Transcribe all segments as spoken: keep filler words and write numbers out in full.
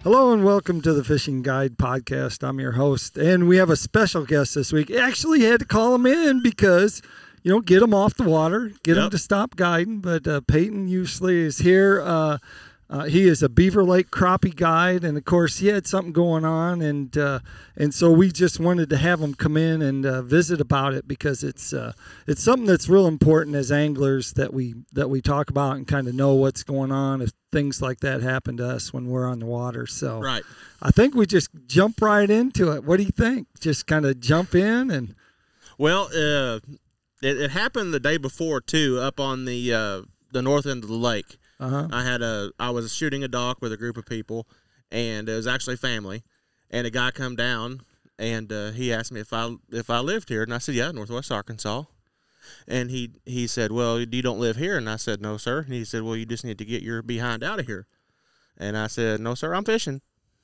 Hello and welcome to the Fishing Guide Podcast. I'm your host, and we have a special guest this week. Actually had to call him in because, you know, get him off the water, get yep. him to stop guiding. But uh, Peyton Usley is here. Uh, uh, he is a Beaver Lake crappie guide, and of course, he had something going on, and uh, and so we just wanted to have him come in and uh, visit about it because it's uh, it's something that's real important as anglers that we that we talk about and kind of know what's going on if things like that happen to us when we're on the water. So right. I think we just jump right into it. What do you think? Just kind of jump in and. Well, uh, it, it happened the day before too, up on the uh, the north end of the lake. Uh-huh. I had a I was shooting a dock with a group of people, and it was actually family. And a guy come down, and uh, he asked me if I if I lived here, and I said, yeah, Northwest Arkansas. And he he said, well, you don't live here. And I said, no, sir. And he said, well, you just need to get your behind out of here. And I said, no, sir, I'm fishing.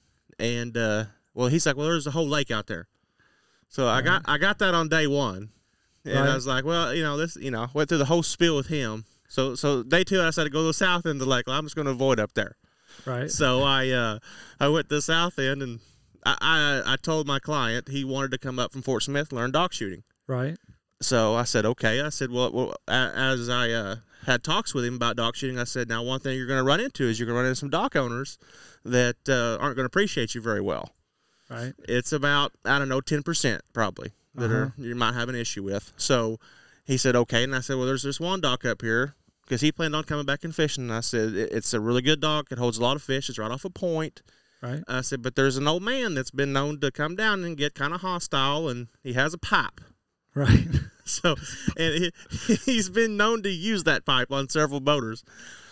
And, uh, well, he's like, well, there's a whole lake out there. So right. I got I got that on day one. And right. I was like, well, you know, this, you know, went through the whole spiel with him. So so day two, I decided to go to the south end of the lake. Well, I'm just going to avoid up there. Right. So I uh, I went to the south end, and I, I, I told my client he wanted to come up from Fort Smith and learn dock shooting. Right. So I said, okay. I said, well, well as I uh, had talks with him about dock shooting, I said, now one thing you're going to run into is you're going to run into some dock owners that uh, aren't going to appreciate you very well. Right. It's about, I don't know, ten percent probably that uh-huh. are you might have an issue with. So he said, okay. And I said, well, there's this one dock up here because he planned on coming back and fishing. And I said, it's a really good dock. It holds a lot of fish. It's right off a point. Right. I said, but there's an old man that's been known to come down and get kind of hostile, and he has a pipe. Right. So, and he, he's been known to use that pipe on several boaters.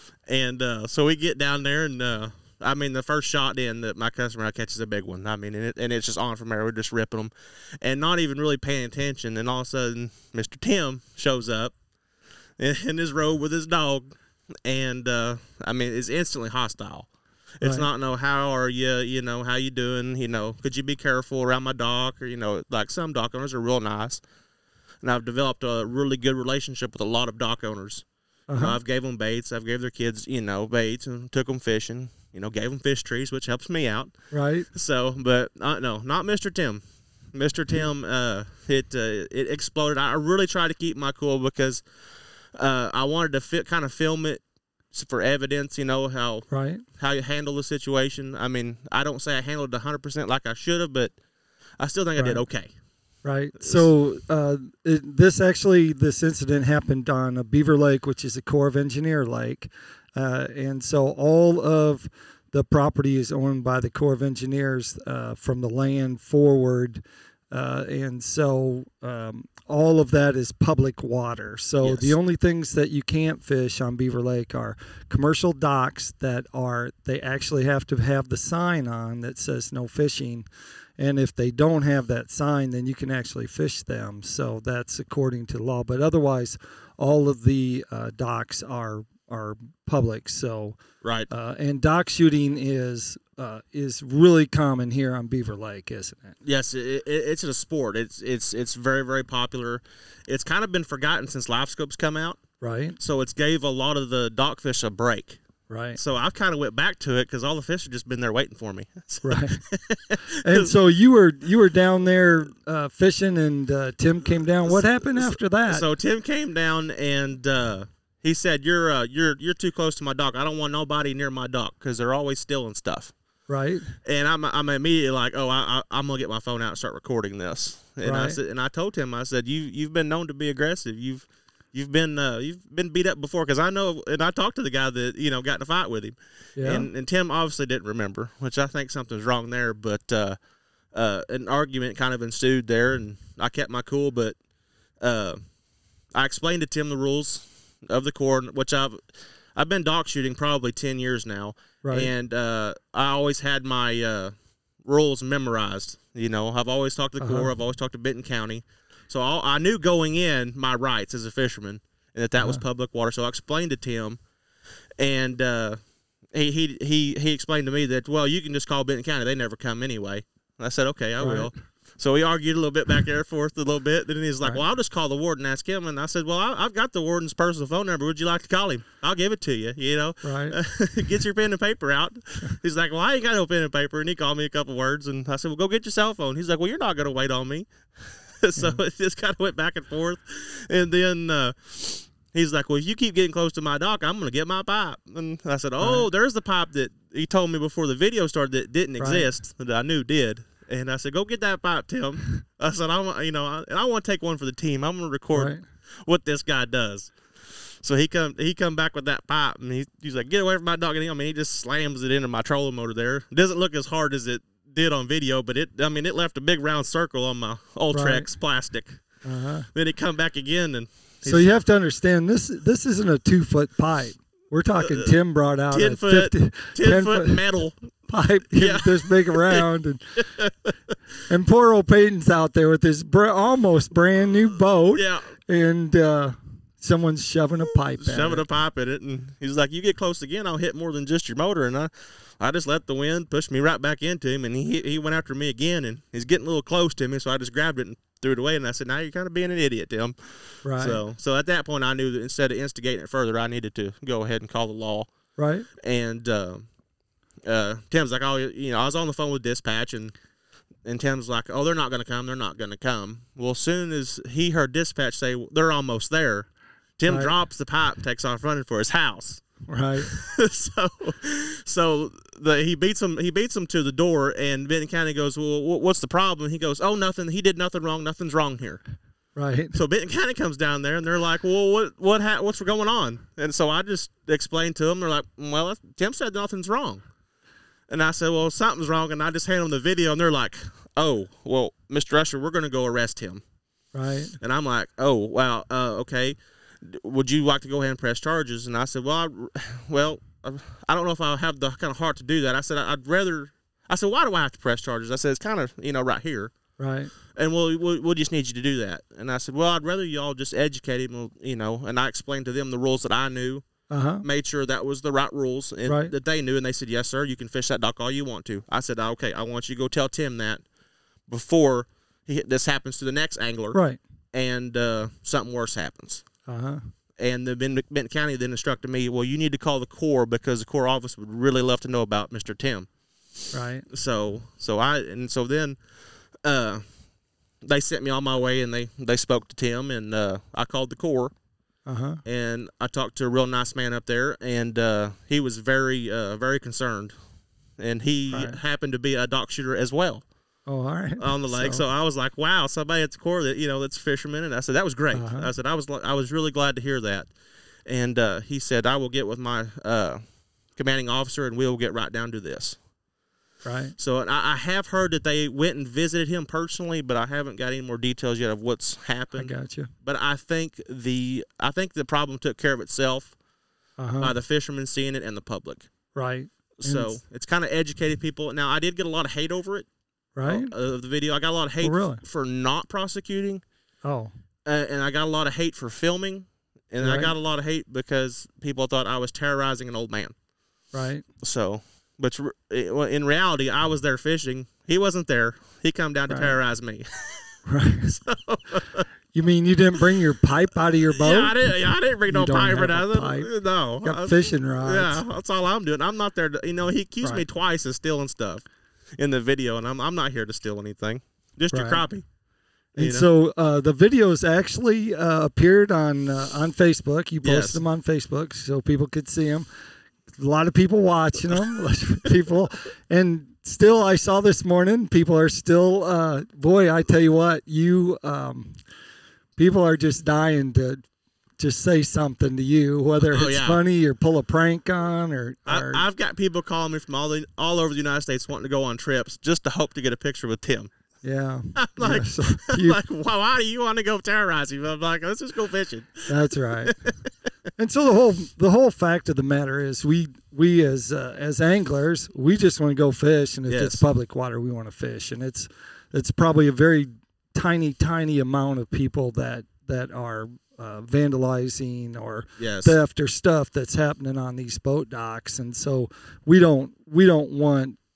And uh, so we get down there, and uh, I mean, the first shot in that my customer catches a big one. I mean, and, it, and it's just on from there. We're just ripping them and not even really paying attention. And all of a sudden, Mister Tim shows up in, in his robe with his dog. And, uh, I mean, it's instantly hostile. It's right. not, no, how are you, you know, how you doing, you know, could you be careful around my dock? Or, you know, like some dock owners are real nice. And I've developed a really good relationship with a lot of dock owners. Uh-huh. Uh, I've gave them baits. I've gave their kids, you know, baits and took them fishing. You know, gave them fish trees, which helps me out. Right. So, but uh, no, not Mister Tim. Mister Tim, uh, it uh, it exploded. I really tried to keep my cool because uh, I wanted to fit, kind of film it for evidence. You know how right. how you handle the situation. I mean, I don't say I handled it one hundred percent like I should have, but I still think right. I did okay. Right. So uh, it, this actually, this incident happened on a Beaver Lake, which is a Corps of Engineer lake. Uh, and so all of the property is owned by the Corps of Engineers uh, from the land forward. Uh, and so um, all of that is public water. So yes. the only things that you can't fish on Beaver Lake are commercial docks that are, they actually have to have the sign on that says no fishing. And if they don't have that sign, then you can actually fish them. So that's according to law. But otherwise, all of the uh, docks are are public. So right. Uh, and dock shooting is uh, is really common here on Beaver Lake, isn't it? Yes, it, it, it's a sport. It's it's it's very very popular. It's kind of been forgotten since live scopes come out. Right. So it's gave a lot of the dock fish a break. Right. So I kind of went back to it because all the fish have just been there waiting for me. Right. And so you were you were down there uh, fishing, and uh, Tim came down. What happened after that? So Tim came down, and uh, he said, "You're uh, you're you're too close to my dock. I don't want nobody near my dock because they're always stealing stuff." Right. And I'm I'm immediately like, "Oh, I, I I'm gonna get my phone out and start recording this." And right. I said, and I told him, I said, "You you've been known to be aggressive. You've You've been uh, you've been beat up before because I know, and I talked to the guy that you know got in a fight with him, yeah. and and Tim obviously didn't remember, which I think something's wrong there. But uh, uh, an argument kind of ensued there, and I kept my cool. But uh, I explained to Tim the rules of the Corps, which I've I've been dock shooting probably ten years now, right. and uh, I always had my uh, rules memorized. You know, I've always talked to the uh-huh. Corps. I've always talked to Benton County. So I'll, I knew going in my rights as a fisherman and that that uh-huh. was public water. So I explained to Tim, and uh, he, he he he explained to me that, well, you can just call Benton County. They never come anyway. And I said, okay, I right. will. So we argued a little bit back there forth a little bit. Then he's like, Right. well, I'll just call the warden and ask him. And I said, well, I, I've got the warden's personal phone number. Would you like to call him? I'll give it to you, you know. Right. Get your pen and paper out. He's like, well, I ain't got no pen and paper. And he called me a couple words. And I said, well, go get your cell phone. He's like, well, you're not going to wait on me. So Mm-hmm. it just kind of went back and forth. And then uh, he's like, well, if you keep getting close to my dock, I'm going to get my pipe. And I said, oh, Right. there's the pipe that he told me before the video started that didn't Right. exist, that I knew did. And I said, go get that pipe, Tim. I said, I want, you know, I, and I want to take one for the team. I'm going to record Right. what this guy does. So he come he come back with that pipe, and he, he's like, get away from my dog. And he, I mean, he just slams it into my trolling motor there. It doesn't look as hard as it did on video, but it, I mean, it left a big round circle on my Ultrex Right. plastic. Uh-huh. Then he come back again, and So you have to understand this. This isn't a two foot pipe. We're talking. Tim brought out ten a foot, fifty, ten foot metal. pipe Yeah. this big around, and and poor old Peyton's out there with his br- almost brand new boat, Yeah, and uh, someone's shoving a pipe. at shoving it. a pipe in it, and he's like, you get close again, I'll hit more than just your motor. And I, I just let the wind push me right back into him, and he he went after me again, and he's getting a little close to me, so I just grabbed it and threw it away. And I said, now you're kind of being an idiot, Tim. Right. So so at that point, I knew that instead of instigating it further, I needed to go ahead and call the law. Right. And uh, uh, Tim's like, oh, you know, I was on the phone with dispatch, and and Tim's like, oh, they're not going to come. They're not going to come. Well, as soon as he heard dispatch say they're almost there, Tim Right. drops the pipe, takes off running for his house. Right. so, so the he beats him. He beats him to the door, and Benton County goes, well, wh- what's the problem? He goes, oh, nothing. He did nothing wrong. Nothing's wrong here. Right. So Benton County comes down there, and they're like, well, what what ha- what's going on? And so I just explained to them. They're like, well, Tim said nothing's wrong. And I said, well, something's wrong. And I just hand them the video, and they're like, oh, well, Mister Usher, we're going to go arrest him. Right. And I'm like, oh, wow, uh, okay. Would you like to go ahead and press charges? And I said, well, I, well, I don't know if I'll have the kind of heart to do that. I said, I'd rather, I said, why do I have to press charges? I said, it's kind of, you know, right here. Right. And well, we, we just need you to do that. And I said, well, I'd rather y'all just educate him, you know. And I explained to them the rules that I knew, Uh huh. made sure that was the right rules and Right. that they knew. And they said, yes, sir, you can fish that dock all you want to. I said, okay, I want you to go tell Tim that before he, this happens to the next angler. Right. And uh, something worse happens. Uh huh. And the Ben- Benton County then instructed me, well, you need to call the Corps because the Corps office would really love to know about Mister Tim. Right. So, so I, and so then, uh, they sent me on my way, and they, they spoke to Tim, and uh, I called the Corps, Uh huh. and I talked to a real nice man up there, and uh, he was very, uh, very concerned, and he Right. happened to be a dock shooter as well Oh, all right. on the lake. So, I was like, wow, somebody at the Corps that, you know, that's fishermen. And I said, that was great. Uh-huh. I said, I was, I was really glad to hear that. And uh, he said, I will get with my uh, commanding officer, and we'll get right down to this. Right. So I, I have heard that they went and visited him personally, but I haven't got any more details yet of what's I happened. got you. But I think the, I think the problem took care of itself Uh huh. by the fishermen seeing it and the public. Right. So And- it's kind of educated people. Now, I did get a lot of hate over it. Right. Of the video. I got a lot of hate Oh, really? for not prosecuting, Oh. uh, and I got a lot of hate for filming, and I Right. got a lot of hate because people thought I was terrorizing an old man. Right. So, but r- it- well, in reality, I was there fishing. He wasn't there. He come down to Right. terrorize me. Right. You mean you didn't bring your pipe out of your boat? Yeah, I didn't. I didn't bring You no don't pipe or have a nothing. pipe. No, You got I- fishing rods. Yeah, that's all I'm doing. I'm not there to, you know, he accused me Right. twice of stealing stuff in the video, and I'm I'm not here to steal anything. Just your Right. crappie. And You know? so uh, the videos actually uh, appeared on uh, on Facebook. You posted Yes. them on Facebook so people could see them. A lot of people watching them. people, and still, I saw this morning. People are still. Uh, boy, I tell you what, you um, people are just dying to just say something to you, whether Oh, it's yeah. funny or pull a prank on or. or I, I've got people calling me from all the, all over the United States wanting to go on trips just to hope to get a picture with Tim. yeah, I'm like, yeah, so I'm you- like, why, why do you want to go terrorize him? I'm like, let's just go fishing. That's right. And so the whole the whole fact of the matter is we we as uh, as anglers we just want to go fish, and if Yes. it's public water we want to fish, and it's it's probably a very tiny tiny amount of people that that are uh, vandalizing or Yes. theft or stuff that's happening on these boat docks, and so we don't we don't want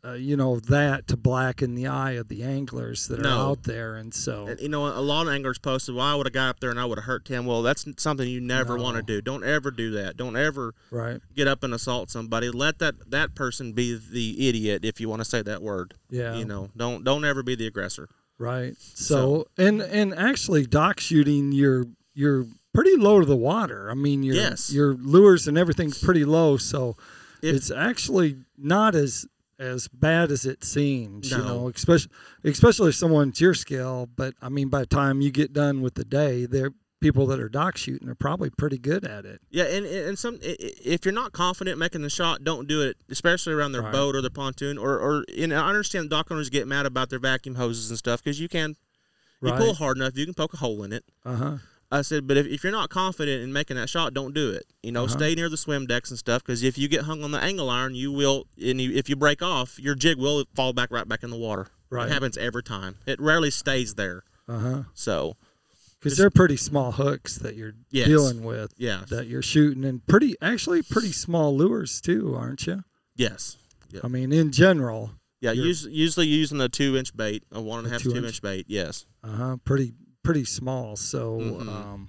uh, you know, that to blacken the eye of the anglers that are No. out there. And so, And, you know, a lot of anglers posted, well, I would have got up there and I would have hurt Tim. Well, that's something you never No. want to do. Don't ever do that. Don't ever right. get up and assault somebody. Let that, that person be the idiot, if you want to say that word. Yeah. You know, don't don't ever be the aggressor. Right. So, and and actually dock shooting, you're you're pretty low to the water. I mean, your Yes. your lures and everything's pretty low, so If- it's actually not as as bad as it seems, you No. know, especially especially if someone's your scale, but I mean by the time you get done with the day, they're people that are dock shooting are probably pretty good at it. Yeah, and and some i- i- if you're not confident making the shot, don't do it, especially around their Right. boat or their pontoon. Or or and I understand dock owners get mad about their vacuum hoses and stuff because you can, you Right. pull hard enough, you can poke a hole in it. Uh-huh. I said, but if, if you're not confident in making that shot, don't do it. You know, Uh-huh. stay near the swim decks and stuff because if you get hung on the angle iron, you will, and you, if you break off, your jig will fall back right back in the water. Right. It happens every time. It rarely stays there. Uh-huh. So, Because they're pretty small hooks that you're Yes. dealing with, yeah. that you're shooting, and pretty actually pretty small lures too, aren't you? Yes. Yep. I mean, in general, Yeah, You're- us, usually using a two-inch bait, a one and a A half, two-inch? two-inch bait, yes. uh huh, pretty pretty small. So, Mhm. um,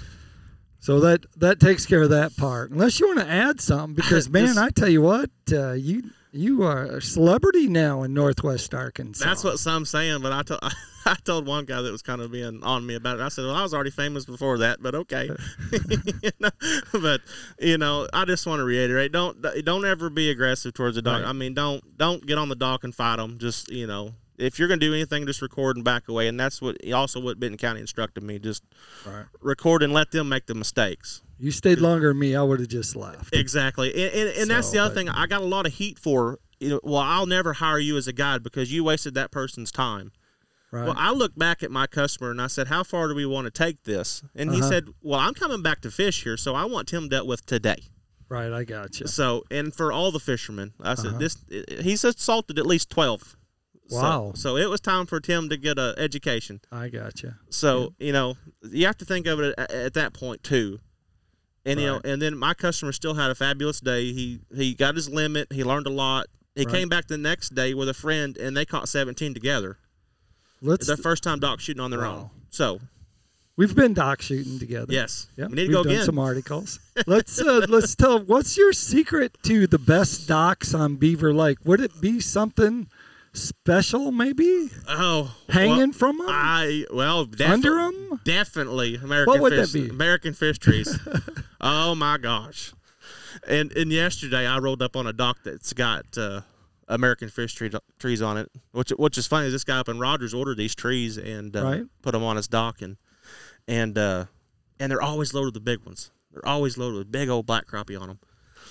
so that that takes care of that part. Unless you want to add something, because man, This- I tell you what, uh, you you are a celebrity now in Northwest Arkansas. That's what some saying, but I told I told one guy that was kind of being on me about it. I said, "Well, I was already famous before that, but okay." You know, but you know, I just want to reiterate: don't don't ever be aggressive towards the dock. Right. I mean, don't don't get on the dock and fight them. Just you know, if you're gonna do anything, just record and back away. And that's what also what Benton County instructed me: just Right. record and let them make the mistakes. You stayed longer than me, I would have just left. Exactly, and, and, and that's So, the other but- thing I got a lot of heat for. You know, well, I'll never hire you as a guide because you wasted that person's time. Right. Well, I looked back at my customer and I said, "How far do we want to take this?" And he Uh-huh. said, "Well, I'm coming back to fish here, so I want Tim dealt with today." right. I got you. So, and for all the fishermen, I said, Uh-huh. "This." He's assaulted at least twelve. So- Wow. So, it was time for Tim to get a education. I got you. So you know, you have to think of it at, at that point too. And you know, Right. and then my customer still had a fabulous day. He he got his limit. He learned a lot. He Right. came back the next day with a friend, and they caught seventeen together. Let's. It's their first time dock shooting on their Wow. own. So We've been dock shooting together. yes, Yep. we need to We've go done again. some articles. let's uh, let's tell. What's your secret to the best docks on Beaver Lake? Would it be something special, maybe Oh, hanging well, from them, I well defi- under them? definitely American What would fish, that be? American fish trees. Oh my gosh! And and yesterday I rolled up on a dock that's got uh, American fish tree, trees on it, which which is funny. This guy up in Rogers ordered these trees and uh, Right. put them on his dock, and and uh, and they're always loaded with big ones. They're always loaded with big old black crappie on them.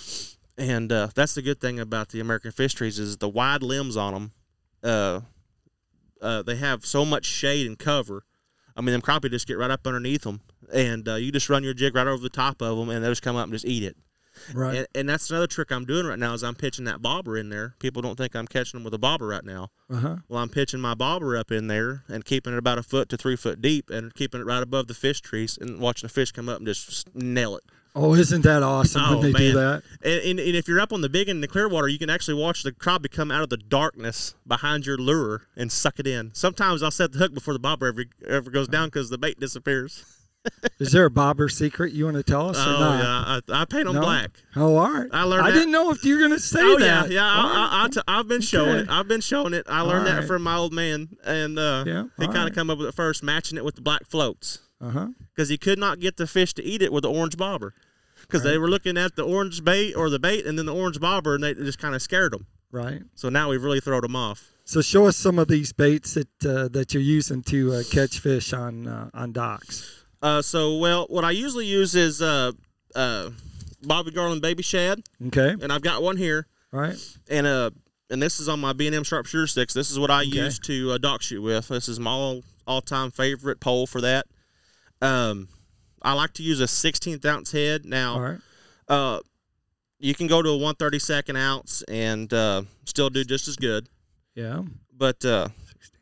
And uh, that's the good thing about the American fish trees is the wide limbs on them. Uh, uh, they have so much shade and cover. I mean, them crappie just get right up underneath them, and uh, you just run your jig right over the top of them, and they just come up and just eat it. Right. And, and that's another trick I'm doing right now is I'm pitching that bobber in there. People don't think I'm catching them with a bobber right now. Uh huh. Well, I'm pitching my bobber up in there and keeping it about a foot to three foot deep, and keeping it right above the fish trees, and watching the fish come up and just nail it. Oh, isn't that awesome Oh, when they do man. that? And, and, and if you're up on the big end in the clear water, you can actually watch the crappie come out of the darkness behind your lure and suck it in. Sometimes I'll set the hook before the bobber ever, ever goes down because the bait disappears. Is there a bobber secret you want to tell us or Oh, not? yeah. I, I paint them No? black. Oh, all right. I learned I that- didn't know if you're going to say Oh, that. yeah. Yeah. All I, I, I right. t- I've been showing Okay. it. I've been showing it. I learned All that right. from my old man. And uh, Yeah, he all kind of right. come up with it first, matching it with the black floats. Uh-huh. Because he could not get the fish to eat it with the orange bobber. Because they Right. were looking at the orange bait or the bait and then the orange bobber, and they it just kind of scared them. Right. So now we've really thrown them off. So show us some of these baits that uh, that you're using to uh, catch fish on uh, on docks. Uh, so, well, what I usually use is uh, uh, Bobby Garland baby shad, Okay. and I've got one here, Right. and uh, and this is on my B and M sharpshooter sticks. This is what I Okay. use to uh, dock shoot with. This is my all all time favorite pole for that. Um, I like to use a sixteenth ounce head. Now, All right. uh, you can go to a one thirty-second ounce and uh, still do just as good. Yeah. But uh,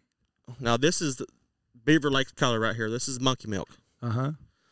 now this is the Beaver Lake color right here. This is monkey milk. Uh huh.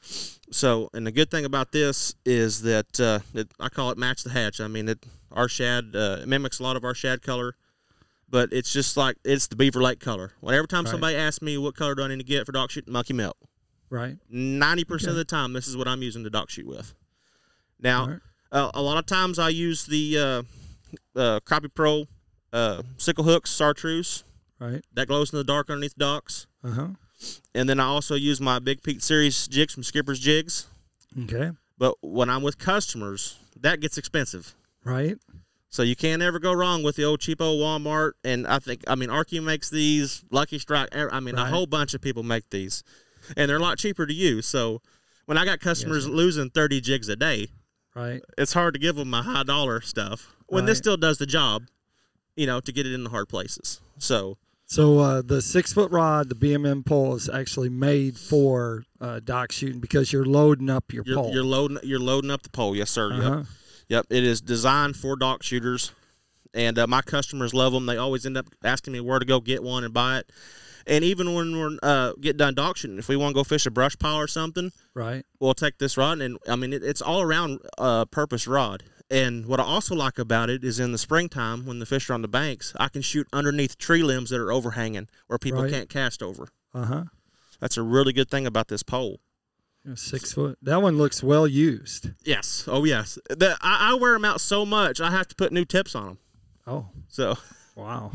So, and the good thing about this is that uh, it, I call it match the hatch. I mean, it our shad uh, it mimics a lot of our shad color. But it's just like it's the Beaver Lake color. Whenever time Right. somebody asks me what color do I need to get for dock shooting, monkey milk. Right. Ninety percent Okay. of the time, this is what I'm using to dock shoot with. Now, Right. uh, a lot of times I use the uh, uh, Crappie Pro uh, sickle hooks, chartreuse. Right. That glows in the dark underneath docks. Uh huh. And then I also use my Big Pete Series jigs from Skipper's Jigs. Okay. But when I'm with customers, that gets expensive. Right. So you can't ever go wrong with the old cheapo Walmart. And I think, I mean, Arky makes these, Lucky Strike. I mean, Right. a whole bunch of people make these. And they're a lot cheaper to use. So when I got customers Yes. losing thirty jigs a day, Right. it's hard to give them my high dollar stuff when this Right. still does the job, you know, to get it in the hard places. So So uh, the six foot rod, the B M M pole, is actually made for uh, dock shooting because you're loading up your you're, pole. you're loading you're loading up the pole. Yes, sir. Uh-huh. Yep. Yep. It is designed for dock shooters, and uh, my customers love them. They always end up asking me where to go get one and buy it. And even when we're uh, get done dock shooting, if we want to go fish a brush pile or something, Right. we'll take this rod, and I mean it, it's all around uh, purpose rod. And what I also like about it is in the springtime when the fish are on the banks, I can shoot underneath tree limbs that are overhanging where people Right. can't cast over. Uh huh. That's a really good thing about this pole. Six foot. That one looks well used. Yes. Oh, yes. The, I, I wear them out so much, I have to put new tips on them. Oh, So, wow.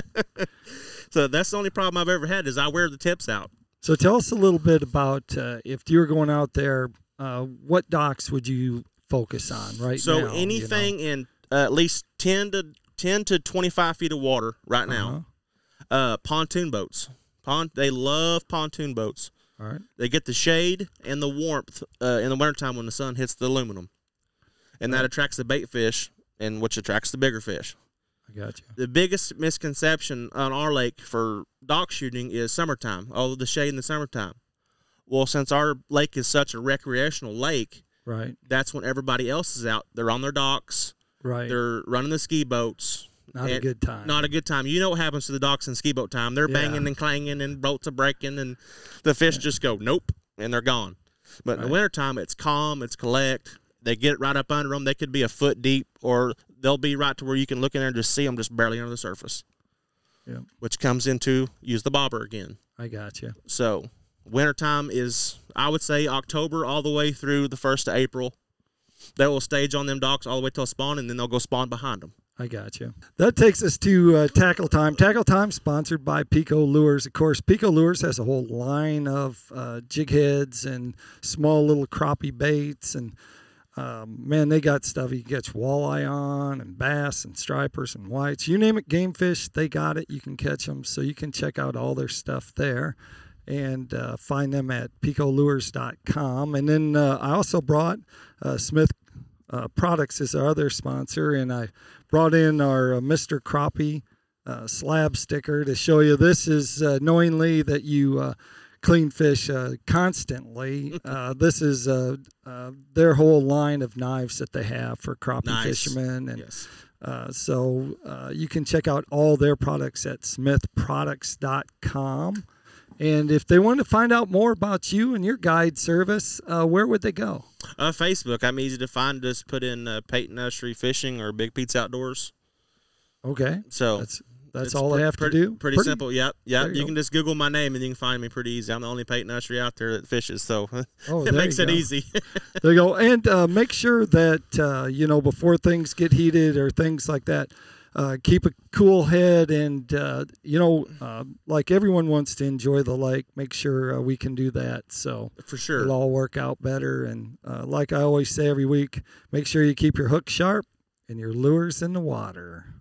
so that's the only problem I've ever had is I wear the tips out. So tell us a little bit about uh, if you were going out there, uh, what docks would you focus on right So now? anything you know? in uh, at least ten to ten to twenty-five feet of water right now. Uh-huh. Uh, pontoon boats. Pon- they love pontoon boats. All right. They get the shade and the warmth uh, in the wintertime when the sun hits the aluminum. And that Right. attracts the bait fish, and which attracts the bigger fish. I got you. The biggest misconception on our lake for dock shooting is summertime, all of the shade in the summertime. Well, since our lake is such a recreational lake, Right. that's when everybody else is out. They're on their docks. Right. They're running the ski boats. Not a and good time. Not a good time. You know what happens to the docks and ski boat time. They're Yeah. banging and clanging and boats are breaking and the fish just go, nope, and they're gone. But in Right. the wintertime, it's calm, it's collect. They get it right up under them. They could be a foot deep or they'll be right to where you can look in there and just see them just barely under the surface. Yeah. Which comes into use the bobber again. I got you. So wintertime is, I would say, October all the way through the first of April. They will stage on them docks all the way till spawn, and then they'll go spawn behind them. I got you. That takes us to uh, Tackle Time. Tackle Time sponsored by Pico Lures. Of course, Pico Lures has a whole line of uh, jig heads and small little crappie baits. And, um, man, they got stuff you can catch walleye on and bass and stripers and whites. You name it, game fish, they got it. You can catch them. So you can check out all their stuff there and uh, find them at pico lures dot com. And then uh, I also brought uh, Smith uh, Products as our other sponsor, and I brought in our uh, Mister Crappie uh, slab sticker to show you this is uh, knowingly that you uh, clean fish uh, constantly. uh, this is uh, uh, their whole line of knives that they have for crappie Nice. fishermen. And Yes. uh, so uh, you can check out all their products at smith products dot com. And if they want to find out more about you and your guide service, uh, where would they go? Uh, Facebook. I'm easy to find. Just put in uh, Peyton Nursery Fishing or Big Pete's Outdoors. Okay. So That's that's it's all pre- I have pretty, to do. Pretty, simple. Yep. Yep. There you You go. can just Google my name and you can find me pretty easy. I'm the only Peyton Nursery out there that fishes, so Oh, it there makes you it go. easy. There you go. And uh, make sure that, uh, you know, before things get heated or things like that, uh, keep a cool head. And, uh, you know, uh, like everyone wants to enjoy the lake, make sure uh, we can do that. So For sure. it'll all work out better. And uh, like I always say every week, make sure you keep your hook sharp and your lures in the water.